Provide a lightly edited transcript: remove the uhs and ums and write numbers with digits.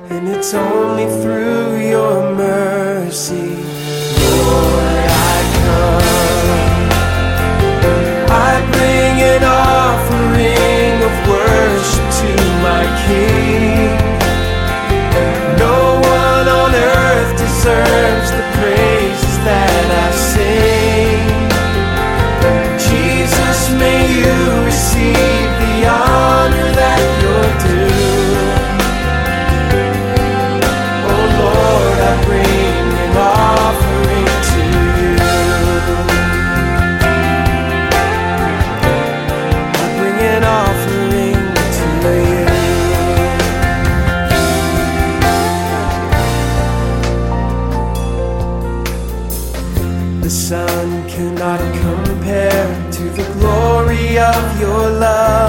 and it's only through your mercy. Lord, I come, I bring an offering of worship to my King. No one on earth deserves the praises that I sing. Jesus, may you receive the honor that you're due. Oh Lord, I bring an offering to you. I bring an offering to you. The sun cannot compare to the glory of your love.